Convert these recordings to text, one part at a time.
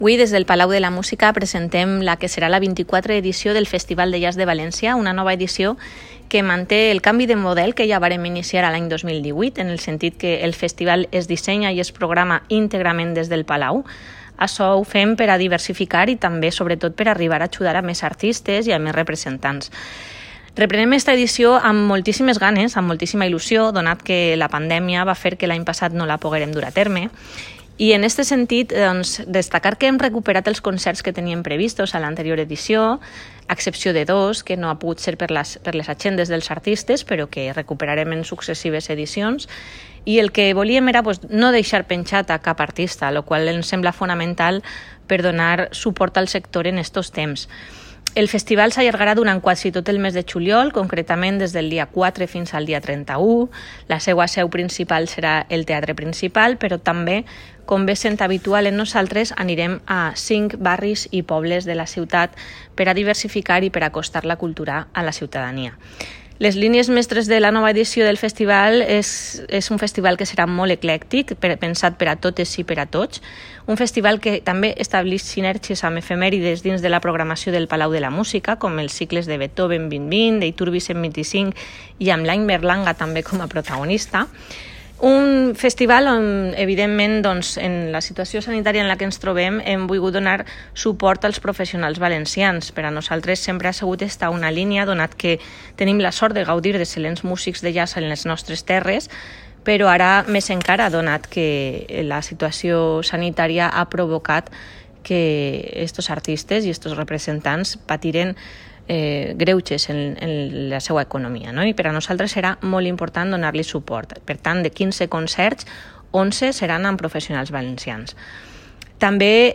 Avui, des del Palau de la Música, presentem la que serà la 24a edició del Festival de Jazz de València, una nova edició que manté el canvi de model que ja vàrem iniciar l'any 2018, en el sentit que el festival es dissenya i es programa íntegrament des del Palau. Això ho fem per a diversificar i també, sobretot, per arribar a ajudar a més artistes i a més representants. Reprenem aquesta edició amb moltíssimes ganes, amb moltíssima il·lusió, donat que la pandèmia va fer que l'any passat no la poguérem dur a terme. I en aquest sentit, destacar que hem recuperat els concerts que teníem previstos a l'anterior edició, a excepció de dos, que no ha pogut ser per les agendes dels artistes, però que recuperarem en successives edicions. I el que volíem era no deixar penjat a cap artista, el qual ens sembla fonamental per donar suport al sector en aquests temps. El festival s'allargarà durant quasi tot el mes de juliol, concretament des del dia 4 fins al dia 31. La seva seu principal serà el Teatre Principal, però també, com ve sent habitual en nosaltres, anirem a 5 barris i pobles de la ciutat per a diversificar i per acostar la cultura a la ciutadania. Les línies mestres de la nova edició del festival és un festival que serà molt eclèctic, pensat per a totes i per a tots. Un festival que també estableix sinergies amb efemèrides dins de la programació del Palau de la Música, com els cicles de Beethoven 2020, d'Iturbi 125 i amb l'any Berlanga també com a protagonista. Un festival on, evidentment, en la situació sanitària en la que ens trobem, hem volgut donar suport als professionals valencians. Per a nosaltres sempre ha sigut estar una línia, donat que tenim la sort de gaudir d'excel·lents músics de jazz en les nostres terres, però ara més encara, donat que la situació sanitària ha provocat que aquests artistes i aquests representants patiren greuges en la seva economia, no? I per a nosaltres serà molt important donar-li suport. Per tant, de 15 concerts, 11 seran amb professionals valencians. També,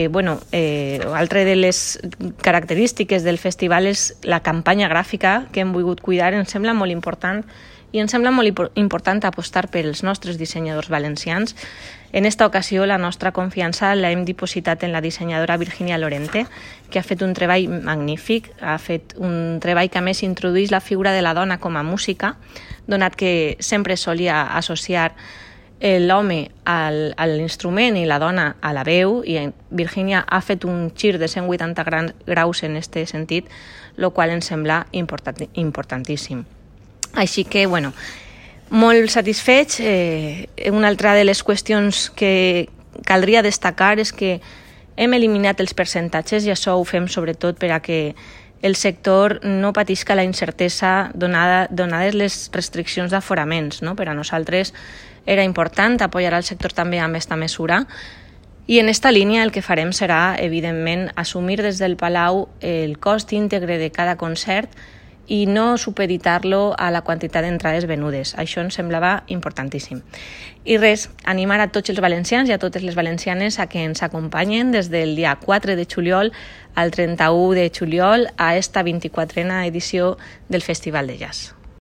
altra de les característiques del festival és la campanya gràfica que hem volgut cuidar. Ens sembla molt important i ens sembla molt important apostar pels nostres dissenyadors valencians. En esta ocasió, la nostra confiança l'hem dipositat en la dissenyadora Virginia Lorente, que ha fet un treball magnífic, ha fet un treball que a més introdueix la figura de la dona com a música, donat que sempre solia associar l'home a l'instrument i la dona a la veu, i Virginia ha fet un gir de 180 graus en aquest sentit, el qual ens sembla importantíssim. Així que, molt satisfets. Una altra de les qüestions que caldria destacar és que hem eliminat els percentatges i això ho fem sobretot per a que el sector no patisca la incertesa donades les restriccions d'aforaments, no? Per a nosaltres era important apoyar al sector també amb aquesta mesura i en aquesta línia el que farem serà, evidentment, assumir des del Palau el cost íntegre de cada concert i no supeditar-lo a la quantitat d'entrades venudes. Això ens semblava importantíssim. I res, animar a tots els valencians i a totes les valencianes a que ens acompanyen des del dia 4 de juliol al 31 de juliol a esta 24a edició del Festival de Jazz.